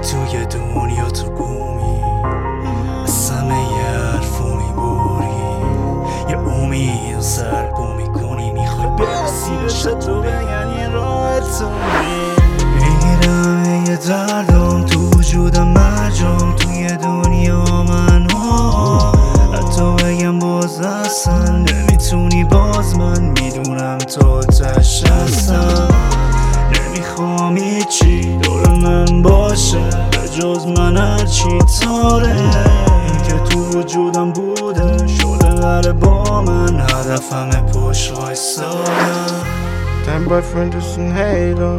توی دنیا تو گومی از همه حرفو میبری یه امید سربو میکنی میخوای برسی بشه تو بگن یه راه تو میگیرم یه دردم تو وجودم مرجام توی دنیا من حتی بگم باز اصلا نمیتونی باز من میدونم تو تش هستم نمیخوام هیچی دور من باشه به جز من هرچی تاره این که تو وجودم بوده شده قره با من هدفمه پشت وایسادم. Dein Boyfriend ist ein Hater.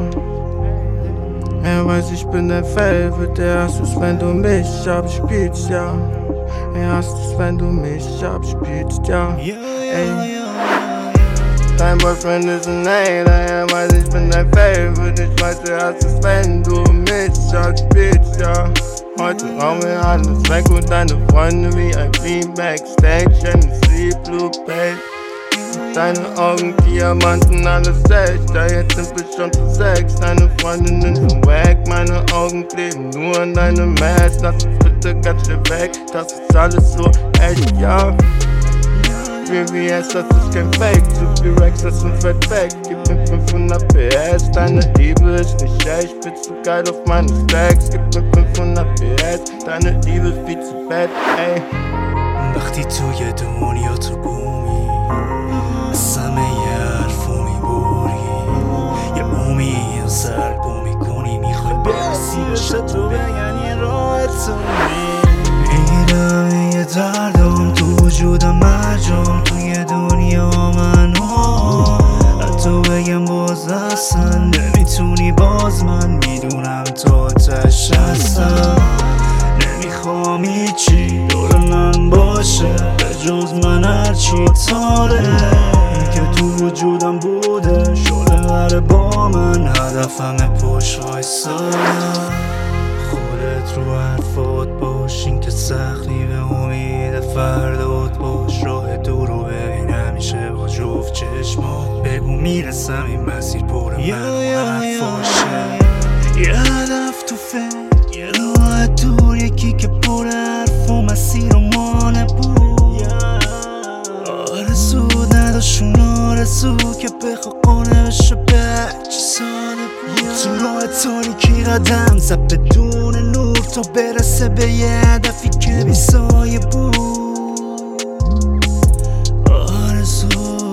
Er weiß, ich bin dein Favorite. Er hasst es, wenn du mich abspielst, ja. Er hasst es, wenn du mich abspielst, ja. Ey. Dein Boyfriend ist ein Hater. Er weiß, ich bin dein Favorite. Ich weiß, er hasst es, wenn du mich abspielst, ja. Heute rauchen wir alles weg und deine Freunde wie ein Beam Backstage in Sleep Blue Page. Deine Augen Diamanten, alles echt, ja jetzt sind wir schon zu 6. Deine Freundinnen sind wack, meine Augen kleben nur an deinem Match. Lass uns bitte ganz schnell weg, das ist alles so echt, ja. VVS, das ist kein Fake, zu viel Rex, das sind fett weg. Gib mir 500 PS, deine Liebe ist nicht echt. Bist du geil auf meine Stacks, gib mir 500 PS, deine Liebe ist viel zu bad, ey. وقتی توی دنیا تو گومی از همه حرفو میبری یه امید سربو میکنی میخوای برسی بشه تو بگن یه راه تو میگیرم یه دردم تو وجودم مرجام توی دنیا من حتی بگم باز اصلا نمیتونی باز من میدونم تو تش هستم نمیخوام هیچی دور من باشه به جز من هرچی تاره این که تو وجودم بوده شده قره با من هدفمه پشت وایسادم خودت رو حرفات باش این که سختی به امید فردات باش راه دور رو ببین همیشه با جفت چشمات بگو میرسم این مسیر پر من حرفاشه یه هدف تو فکر یه راه دور یکی که پر حرف و مسیر و مانه بود آرزو نداشون آرزو که بخوا قانه بشه به هرچی ساده بود تو راه تاریکی قدم زد بدون نور تا برسه به یه هدفی که بی سایه بود آرزو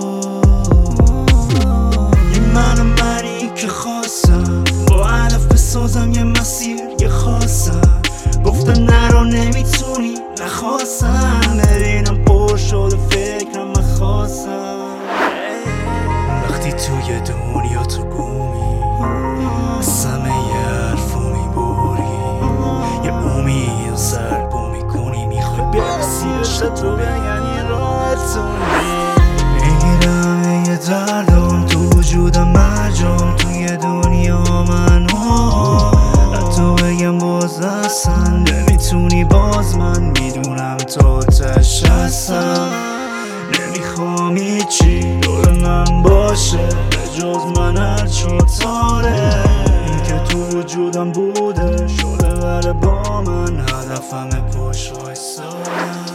یه منی که خواستم با هدف بسازم یه مسیر یه خواستم گفتم نرو نمیتونی نخواستم ببینم پر شده فکرم من خواستم وقتی توی دنیا تو گومی از همه حرفو میبری یه امید سربو میکنی میخوای برسی بشه تو بگن یه راه تو میگیرم یه دردم تو وجودم مرجام توی دنیا من حتی بگم باز اصلا نمیتونی باز من میدونم تو تش هستم نمیخوام هیچی دور من باشه به جز من هرچی تاره این که تو وجودم بوده شده قره با من هدفمه پشت وایسادم.